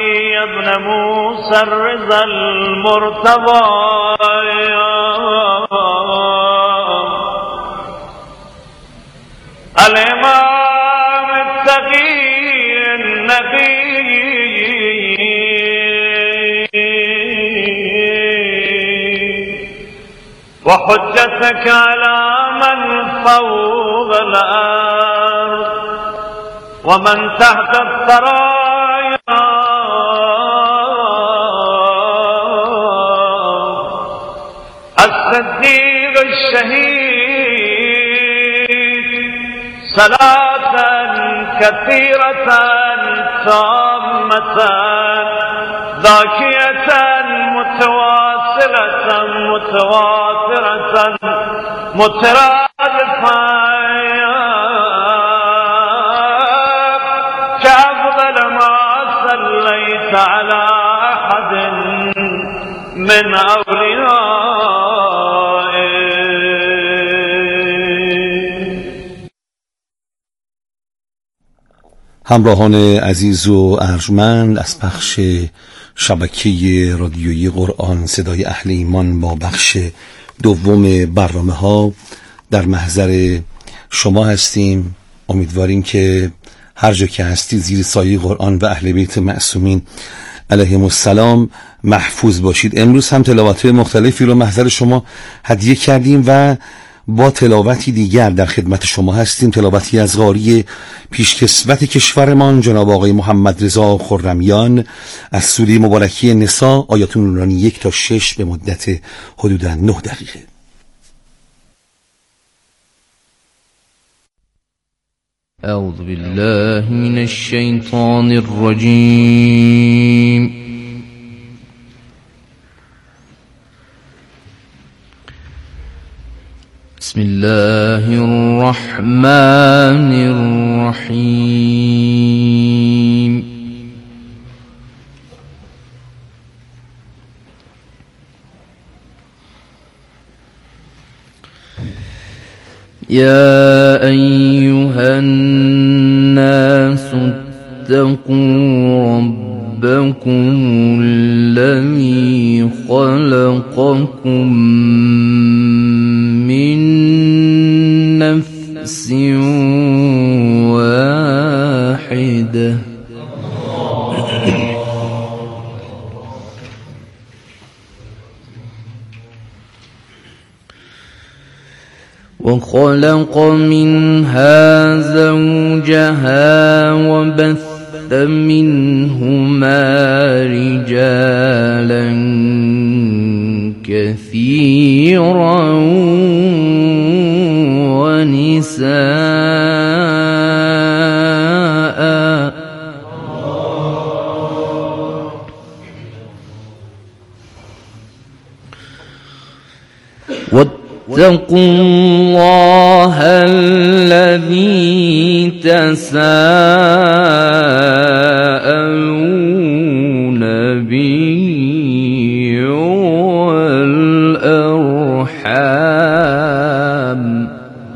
يا ابن موسى الرضا المرتضى الإمام التقي النبي وحجتك على من فوق الأرض ومن تحت الثرايا الصديق الشهيد صلاة كثيرة تامة ذاكية متواصلة متواترة مترادفة كأفضل ما صليت على أحد من همراهان عزیز و ارجمند از پخش شبکه رادیویی قرآن صدای اهل ایمان با بخش دوم برنامه ها در محضر شما هستیم. امیدواریم که هر جا که هستید زیر سایه قرآن و اهل بیت معصومین علیهم السلام محفوظ باشید. امروز هم تلاوت‌های مختلفی رو محضر شما هدیه کردیم و با تلاوتی دیگر در خدمت شما هستیم. تلاوتی از قاری پیشکسوت کشورمان جناب آقای محمد رضا خرمیان از سوره مبارکی نساء آیات نورانی 1 تا 6 به مدت حدوداً 9 دقیقه. اعوذ بالله من الشیطان الرجیم. بسم الله الرحمن الرحيم. يا أيها الناس اتقوا ربكم الذي خلقكم من نفس واحدة وخلق منها زوجها وبث منهما رجالا كثيرا ونساء واتقوا الله الذي تساءلون به والأرحام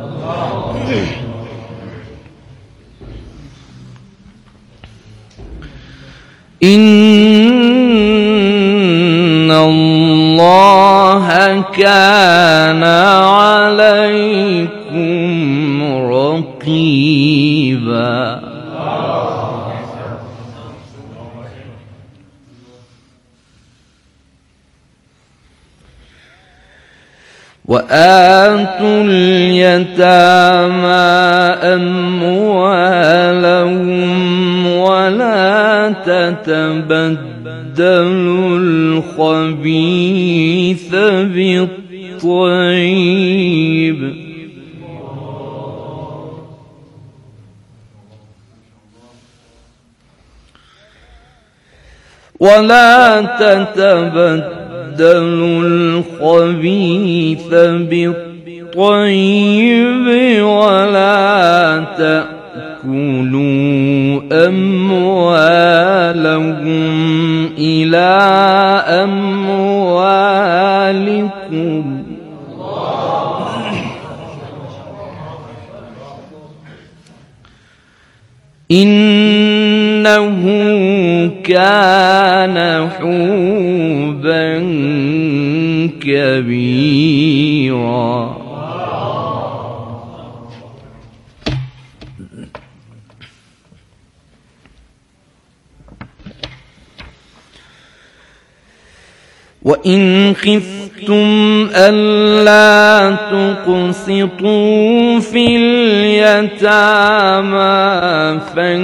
إن الله كان عليكم رقيبا. وآتوا اليتامى أموالهم ولا تتبدلوا الخبيث بالطيب ولا تتبدلوا الخبيث بالطيب ولا تأكلوا أموالهم إلى أموالكم إنه كان كان حوبا كبيرا. وإن خفتم ألا تقسطوا في اليتامى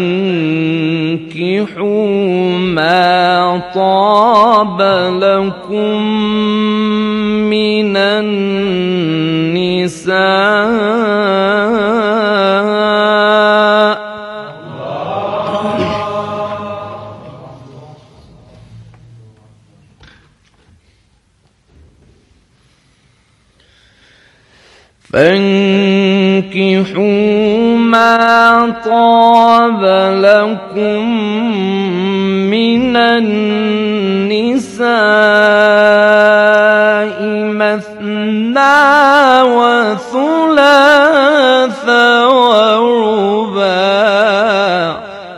فانكحوا ما طاب لكم من النساء فانكحوا ما طاب لكم من النساء مثنى وثلاث ورباع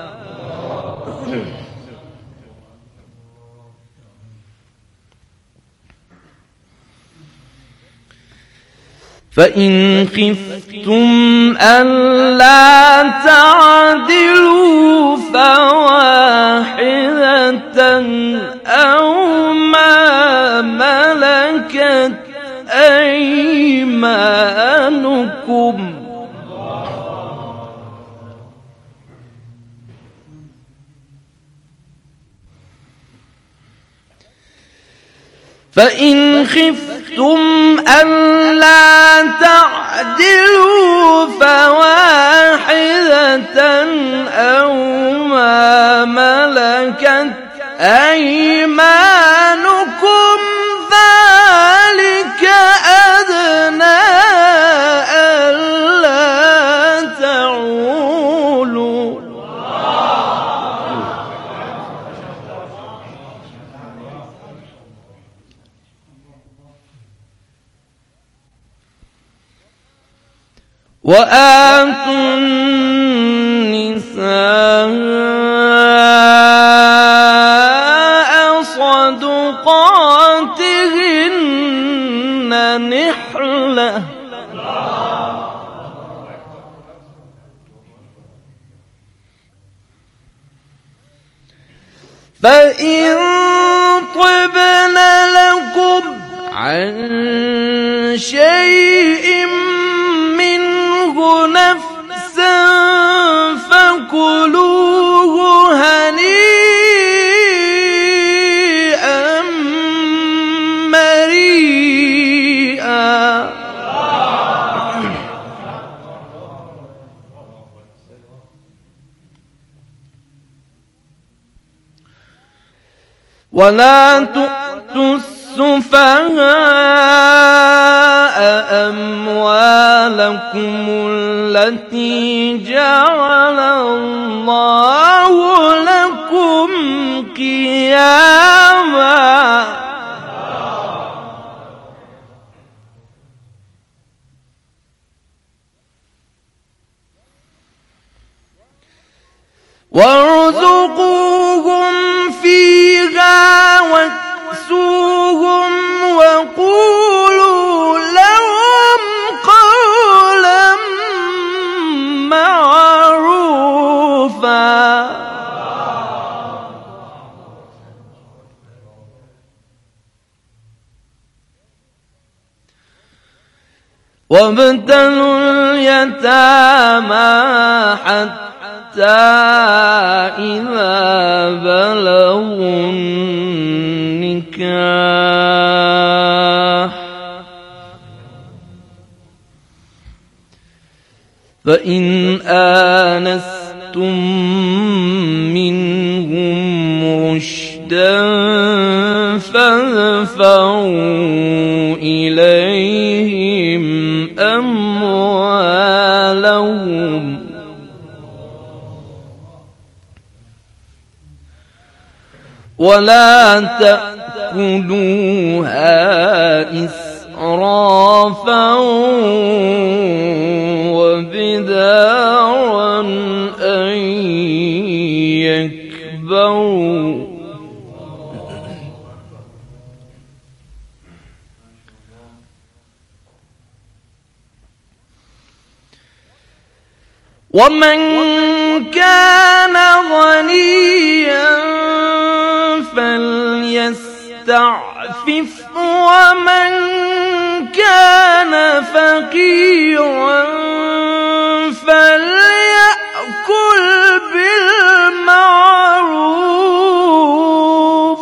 فإن خفتم ألا تعدلوا فواحدة أو ما ملكت أيمانكم فإن خفتم ألا تعدلوا فواحدة أو ما ملكت أيمانكم ذلك أدنى ألا تعولوا. وآتوا النساء صدقاتهن نحلة فإن طبن لكم عن شيء منه نفسا فكلوه هنيئا مريئا. ولا تؤتوا السفهاء أموالكم التي جعل الله لكم قياما وارزقوهم فيها واكسوهم وقولوا لهم قولا معروفا. وابتلوا اليتامى حتى إذا بلغوا النكاح فإن آنستم منهم رشدا فادفعوا إليهم أموالهم ولا تأكلوها إسرافا وبدارا أن يكبروا ومن كان غنيا فليستعفف ومن كان فقيرا فليأكل بالمعروف.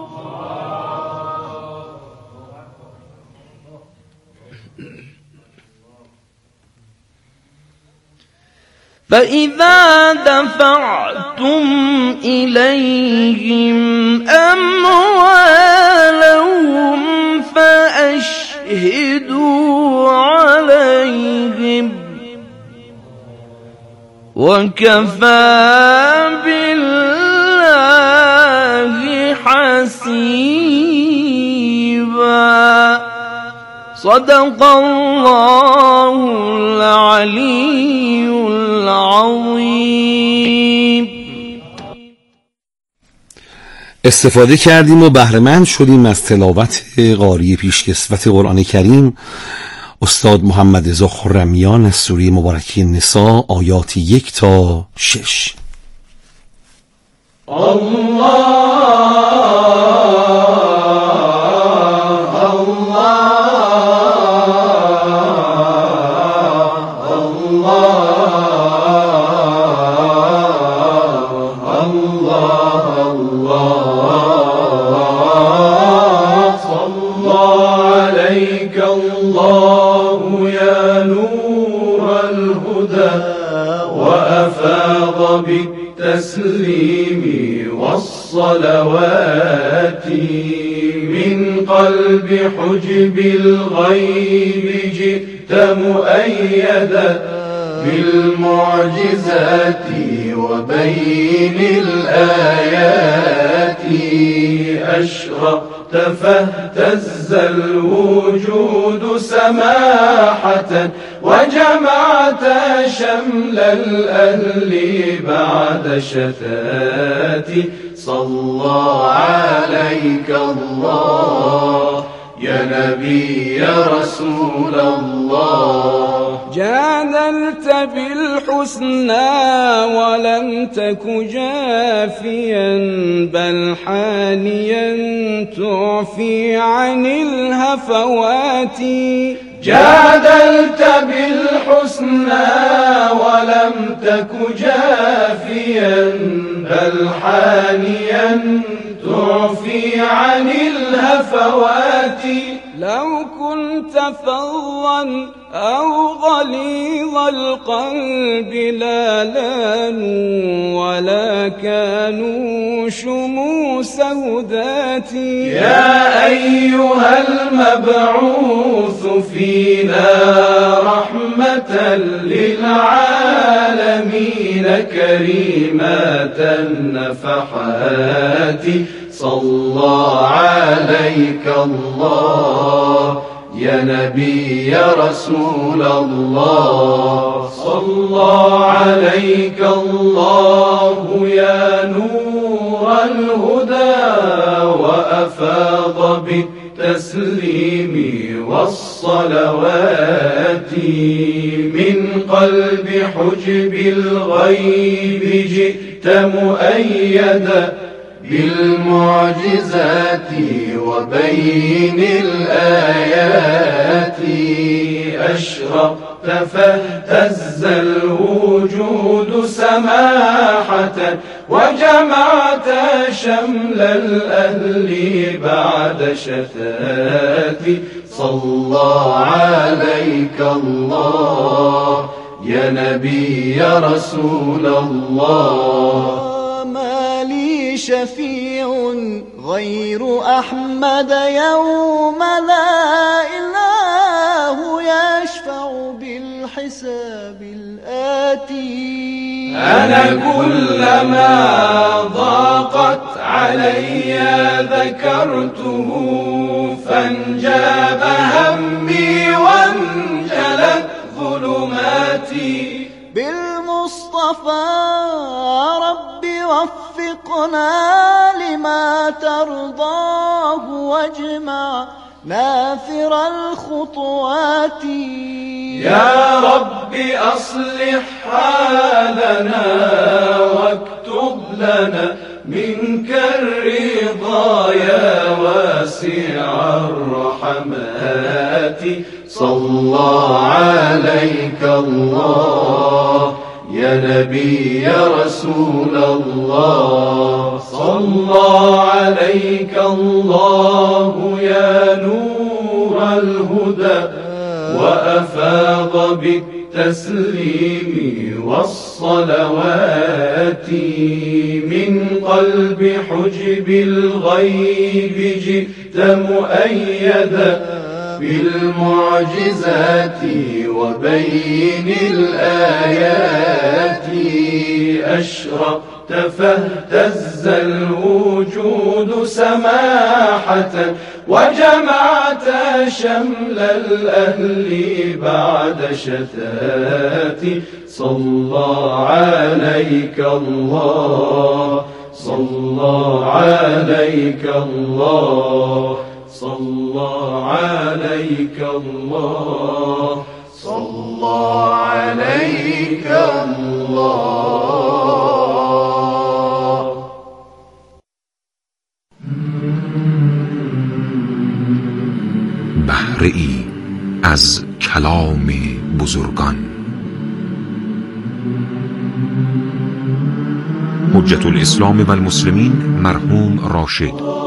فإذا دفعتم إليهم أموالهم فأشهدوا عليهم وكفى بالله حسيبا. صدق الله العلي العظیم. استفاده کردیم و بهره‌مند شدیم از تلاوت قاری پیشکسوت قرآن کریم استاد محمد رضا خرمیان از سوره مبارکه نساء آیات 1 تا 6. بالتسليم والصلوات من قلب حجب الغيب جئت مؤيدا بالمعجزات وبين الآيات أشرقت فاهتز الوجود سماحة وجمعت شمل الأهل بعد شتات. صلى عليك الله يا نبي يا رسول الله. جادلت بالحسنى ولم تك جافيا بل حانيا تعفي عن الهفوات. جادلت بالحسنى ولم تك جافيا بل حانيا تعفي عن الهفوات. لو كنت فظا أو غليظ القلب لا لانوا ولا كانوا شموس هداتي. يا أيها المبعوث فينا رحمة للعالمين كريمة النفحات. صلى عليك الله يا نبي يا رسول الله. صلى عليك الله يا نور الهدى وأفاض بالتسليم والصلوات من قلب حجب الغيب جئت مؤيدا بالمعجزات وبين الآيات أشرقت فاهتز الوجود سماحة وجمعت شمل الأهل بعد شتات. صلى عليك الله يا نبي يا رسول الله. ما لي شفيع غير أحمد يوم لا إله يشفع بالحساب الآتي. أنا كلما ضاقت علي ذكرته فانجاب همي وانجلت ظلماتي. بالمصطفى رب وفقنا لما ترضاه واجمع نافر الخطوات. يا رب أصلح حالنا واكتب لنا منك الرضا يا واسع الرحمات. صلى عليك الله يا نبي يا رسول الله. صلى عليك الله يا نور الهدى وأفاض بالتسليم والصلوات. من قلب حجب الغيب جئت مؤيدا بالمعجزات وبين الآيات. أشرقت فاهتز الوجود سماحة وجمعت شمل الأهل بعد شتات. صلى عليك الله صلى عليك الله صلى عليك الله صلى عليك الله. بهره‌ای از کلام بزرگان. حجت الاسلام و المسلمین مرحوم راشد.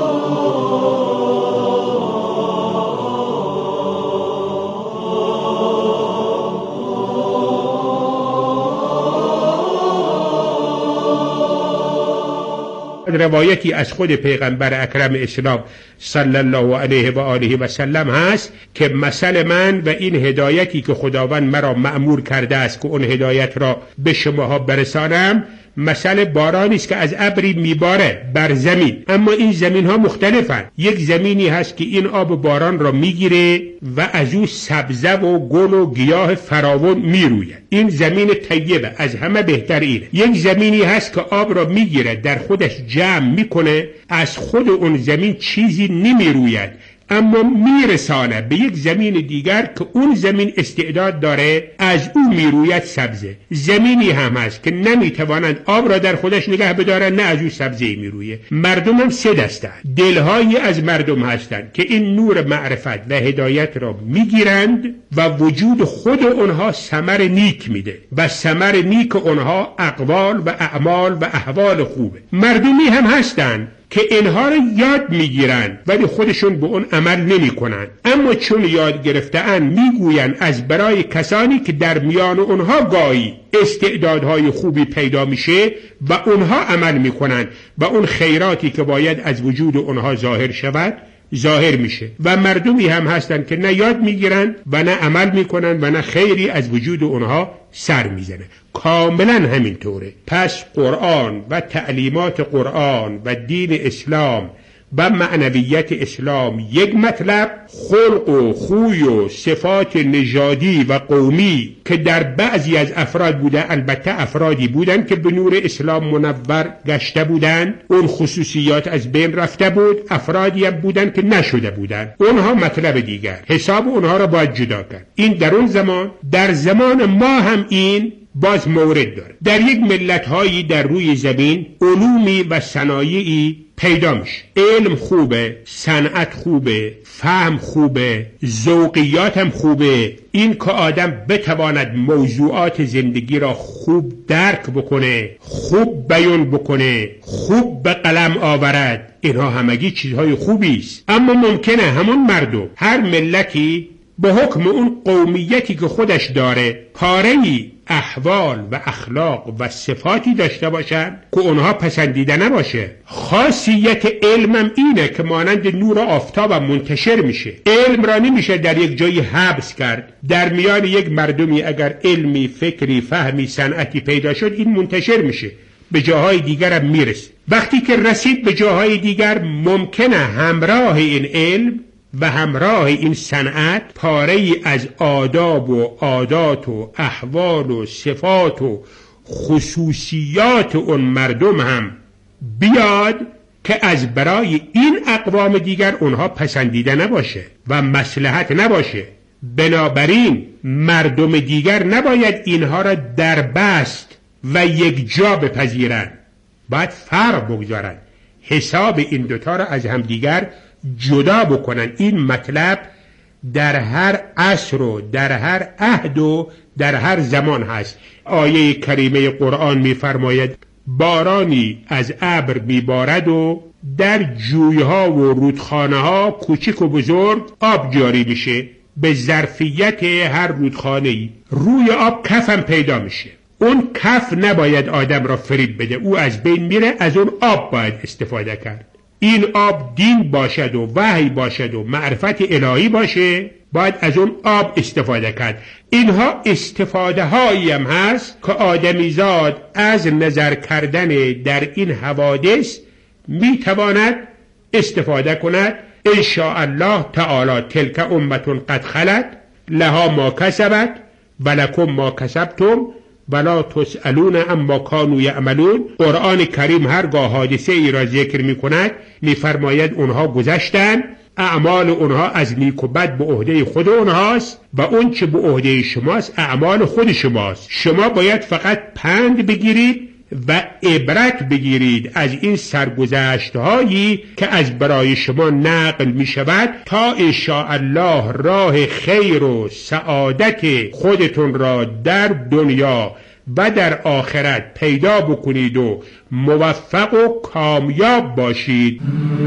روایتی از خود پیغمبر اکرم اسلام صلی الله علیه و آله و سلم هست که مثل من و این هدایتی که خداوند مرا مأمور کرده است که اون هدایت را به شماها برسانم مثل بارانی است که از ابری میباره بر زمین، اما این زمین ها مختلفن. یک زمینی هست که این آب باران را میگیره و از او سبزه و گل و گیاه فراوان میروید. این زمین طیبه، از همه بهتر اینه. یک زمینی هست که آب را میگیره در خودش جمع میکنه، از خود اون زمین چیزی نمیروید اما میرسانه به یک زمین دیگر که اون زمین استعداد داره از او میروید سبزه. زمینی هم هست که نمیتوانند آب را در خودش نگه بدارن، نه از او سبزه میرویه. مردم هم سه دسته، دلهایی از مردم هستند که این نور معرفت و هدایت را میگیرند و وجود خود اونها ثمر نیک میده و ثمر نیک اونها اقوال و اعمال و احوال خوبه. مردمی هم هستند که اینها رو یاد میگیرن ولی خودشون به اون عمل نمی کنن، اما چون یاد گرفتن میگوین از برای کسانی که در میان اونها گاهی استعدادهای خوبی پیدا میشه و اونها عمل میکنن و اون خیراتی که باید از وجود اونها ظاهر شود ظاهر میشه. و مردمی هم هستن که نه یاد میگیرن و نه عمل میکنن و نه خیری از وجود اونها سر میزنه. کاملا همینطوره. پس قرآن و تعلیمات قرآن و دین اسلام و معنویت اسلام یک مطلب، خلق و خوی و صفات نژادی و قومی که در بعضی از افراد بوده، البته افرادی بودن که به نور اسلام منور گشته بودن، اون خصوصیات از بین رفته بود، افرادی هم بودن که نشده بودن، اونها مطلب دیگر، حساب اونها را باید جدا کرد. این در اون زمان، در زمان ما هم این باز مورد داره. در یک ملت‌هایی در روی زمین علومی و صنایعی پیدا میشه، علم خوبه، صنعت خوبه، فهم خوبه، ذوقیات هم خوبه. این که آدم بتواند موضوعات زندگی را خوب درک بکنه، خوب بیان بکنه، خوب به قلم آورد، اینها همگی چیزهای خوبی است. اما ممکنه همون مردم، هر ملتی به حکم اون قومیتی که خودش داره پاره‌ای احوال و اخلاق و صفاتی داشته باشن که اونها پسندیده نباشه. خاصیت علمم اینه که مانند نور آفتاب منتشر میشه. علم را نمیشه در یک جایی حبس کرد. در میان یک مردمی اگر علمی، فکری، فهمی، صنعتی پیدا شد، این منتشر میشه، به جاهای دیگر هم میرسه. وقتی که رسید به جاهای دیگر، ممکنه همراه این علم و همراه این صنعت پاره‌ای از آداب و عادات و احوال و صفات و خصوصیات اون مردم هم بیاد که از برای این اقوام دیگر اونها پسندیده نباشه و مصلحت نباشه. بنابراین مردم دیگر نباید اینها را در بست و یک جا بپذیرن، باید فرق بگذارن، حساب این دوتا را از همدیگر جدا بکنن. این مطلب در هر عصر و در هر عهد و در هر زمان هست. آیه کریمه قرآن می‌فرماید بارانی از ابر میبارد و در جویها و رودخانه‌ها کوچک و بزرگ آب جاری میشه. به ظرفیت هر رودخانه‌ای روی آب کف هم پیدا میشه. اون کف نباید آدم را فریب بده، او از بین میره، از اون آب باید استفاده کرد. این آب دین باشد و وحی باشد و معرفت الهی باشه، باید از اون آب استفاده کرد. اینها استفاده هایی هم هست که آدمیزاد از نظر کردن در این حوادث میتواند استفاده کند. ان شاء الله تعالی تلک امتون قد خلت لها ما کسبت ولکم ما کسبتم ولا تسألون عما کانوا یعملون. قرآن کریم هرگاه حادثه ای را ذکر می کند میفرماید اونها گذشتن، اعمال اونها از نیک و بد به عهده خود اونهاست و اون چه به عهده شماست اعمال خود شماست. شما باید فقط پند بگیرید و عبرت بگیرید از این سرگذشت هایی که از برای شما نقل می شود تا ان شاء الله راه خیر و سعادت خودتون را در دنیا و در آخرت پیدا بکنید و موفق و کامیاب باشید.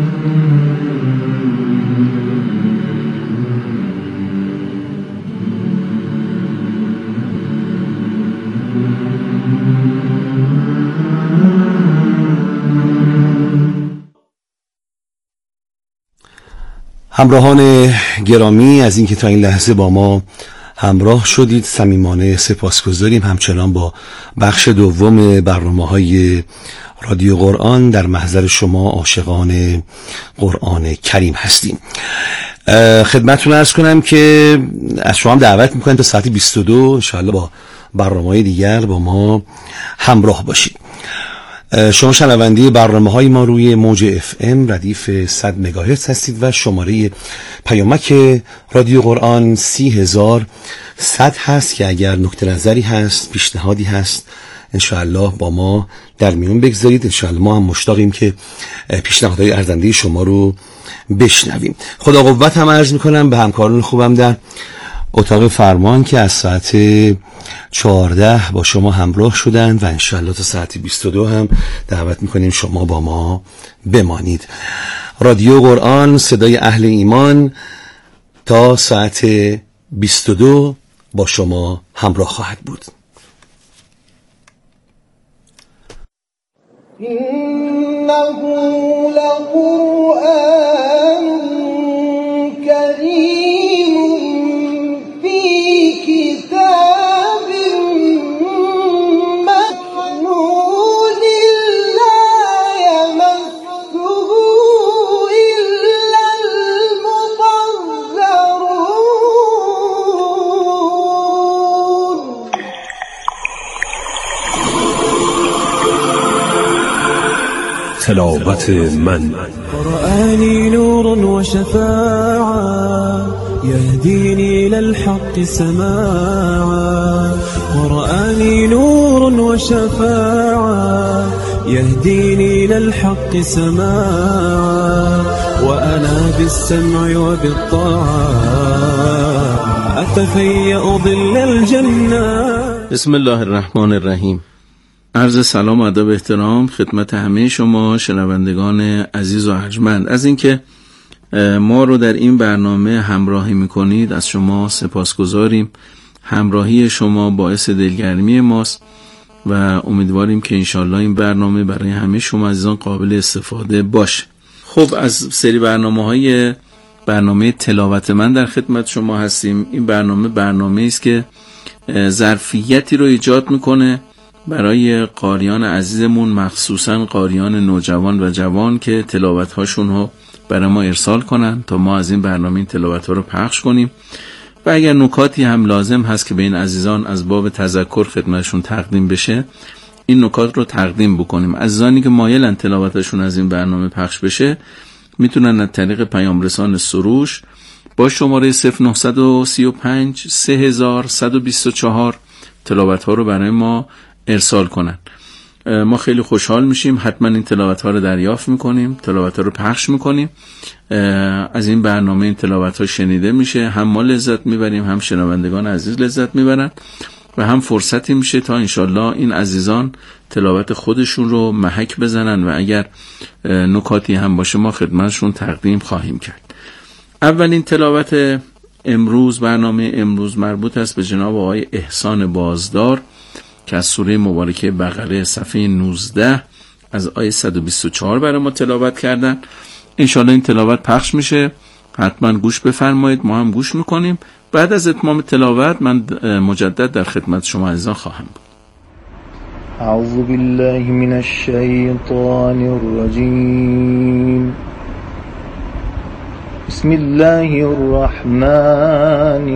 همراهان گرامی از اینکه تا این لحظه با ما همراه شدید صمیمانه سپاسگزاریم. همچنان با بخش دوم برنامه‌های رادیو قرآن در محضر شما عاشقان قرآن کریم هستیم. خدمتتون عرض کنم که از شما هم دعوت میکنم تا ساعت 22 انشاءالله با برنامه‌های دیگر با ما همراه باشید. شما شنونده برنامه‌های ما روی موج FM ردیف 100 مگاهرتز هستید و شماره پیامک رادیو قرآن 30100 هست که اگر نکته نظری هست، پیشنهادی هست انشاءالله با ما در میون بگذارید. انشاءالله ما هم مشتاقیم که پیشنهادهای ارزنده شما رو بشنویم. خدا قوت هم عرض میکنم به همکاران خوبم در اتاق فرمان که از ساعت 14 با شما همراه شدن و انشاءالله تا ساعت 22 هم دعوت میکنیم شما با ما بمانید. رادیو قرآن صدای اهل ایمان تا ساعت 22 با شما همراه خواهد بود. إنه لقرآن كريم في كتاب مكنون لا يمسه إلا المطهرون. تلاوت من قرآني نور وشفاعة يهديني للحق سماعا. قرآني نور وشفاعة يهديني للحق سماعا. وأنا بالسمع وبالطاعة أتفيأ ظل الجنة. بسم الله الرحمن الرحیم. عرض سلام و ادب احترام خدمت همه شما شنوندگان عزیز و ارجمند. از اینکه ما رو در این برنامه همراهی میکنید از شما سپاسگزاریم. همراهی شما باعث دلگرمی ماست و امیدواریم که انشالله این برنامه برای همه شما عزیزان قابل استفاده باشه. خب از سری برنامه تلاوت من در خدمت شما هستیم. این برنامه است که ظرفیتی رو ایجاد میکنه برای قاریان عزیزمون، مخصوصا قاریان نوجوان و جوان که تلاوت هاشون رو برای ما ارسال کنن تا ما از این برنامه این تلاوت ها رو پخش کنیم و اگر نکاتی هم لازم هست که به این عزیزان از باب تذکر خدمتشون تقدیم بشه این نکات رو تقدیم بکنیم. عزیزانی که مایلن تلاوتشون از این برنامه پخش بشه میتونن از طریق پیام رسان سروش با شماره 0935 3124 تلاوت ها رو برای ما ارسال کنن. ما خیلی خوشحال میشیم، حتما این تلاوت ها رو دریافت میکنیم، تلاوت ها رو پخش میکنیم. از این برنامه این تلاوت ها شنیده میشه، هم ما لذت میبریم، هم شنوندگان عزیز لذت میبرن و هم فرصتی میشه تا انشالله این عزیزان تلاوت خودشون رو محک بزنن و اگر نکاتی هم باشه ما خدمتشون تقدیم خواهیم کرد. اولین تلاوت امروز، برنامه امروز مربوط است به جناب آقای احسان بازدار که از سوره مبارکه بقره صفحه 19 از آیه 124 برای ما تلاوت کردن. انشالله این تلاوت پخش میشه، حتما گوش بفرمایید، ما هم گوش میکنیم. بعد از اتمام تلاوت من مجدد در خدمت شما عزیزان خواهم بود. اعوذ بالله من الشیطان الرجیم. بسم الله الرحمن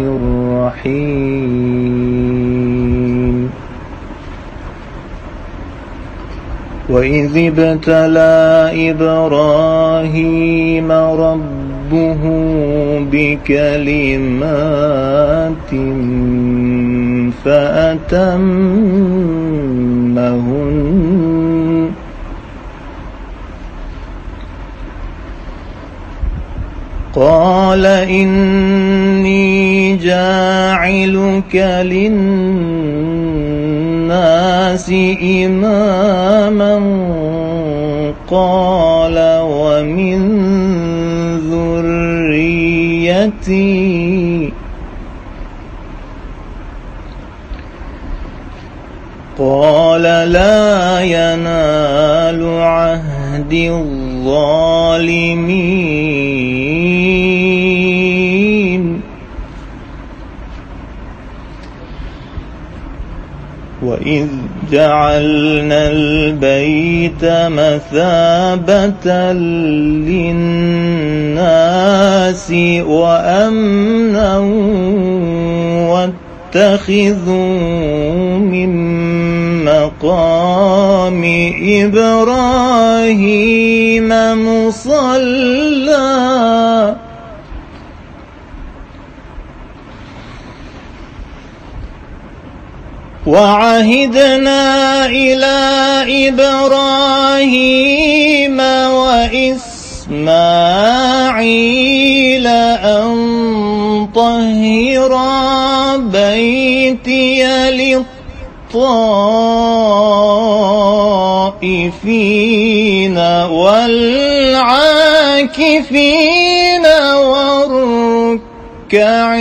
الرحیم. وَإِذِ ابْتَلَى إِبْرَاهِيمَ رَبُّهُ بِكَلِمَاتٍ فَأَتَمَّهُنَّ قَالَ إِنِّي جَاعِلُكَ لِلنَّاسِ إِمَامًا قَالَ وَمِنْ ذُرِّيَّتِي قَالَ لَا يَنَالُ عَهْدِ الظَّالِمِينَ وَإِذْ جَعَلْنَا الْبَيْتَ مَثَابَةً لِلنَّاسِ وَأَمْنًا وَاتَّخِذُوا مِن مَّقَامِ إِبْرَاهِيمَ مُصَلًّى وَعَهِدْنَا إِلَى إِبْرَاهِيمَ وَإِسْمَاعِيلَ أَن طَهِّرَا بَيْتِيَ لِلطَّائِفِينَ وَالْعَاكِفِينَ وَالرُّكَّعِ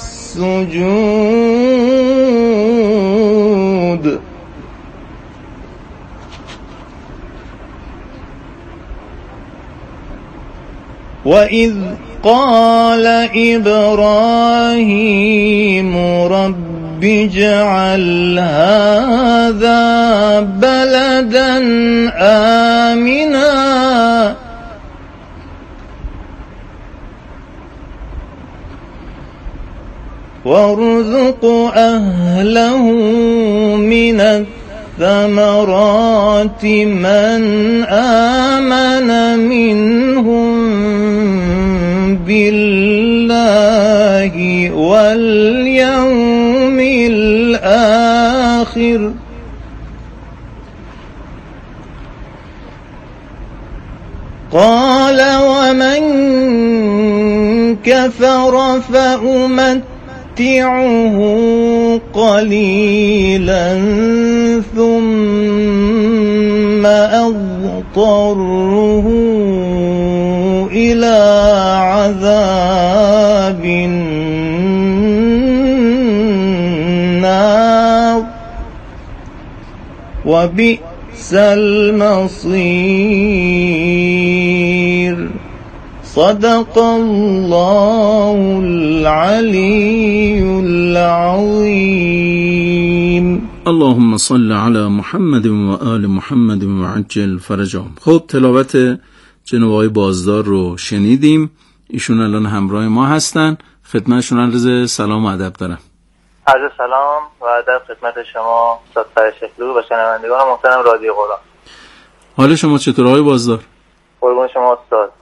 السُّجُودِ. وَإِذْ قَالَ إِبْرَاهِيمُ رَبِّ اجْعَلْ هَذَا بَلَدًا آمِنًا وَارْزُقْ أَهْلَهُ مِنَ الثَّمَرَاتِ مَنْ آمَنَ مِنْهُمْ بِاللَّهِ وَالْيَوْمِ الْآخِرِ قَالَ وَمَنْ كَفَرَ فَأُمَتِّعُهُ قَلِيلًا ثُمَّ أَضْطَرُّهُ إِلَى عَذَابِ النَّارِ وَبِئْسَ الْمَصِيرُ. صدق الله العلي العظيم. اللهم صل على محمد و آل محمد و عجل فرجهم. خب تلاوت جناب آقای بازدار رو شنیدیم. ایشون الان همراه ما هستن. خدمتشون عرض سلام و ادب دارم. عرض سلام و ادب خدمت شما استاد فرشکلو و شنوندگان محترم رادیو قرآن. حال شما چطور آقای بازدار؟ قربون شما استاد.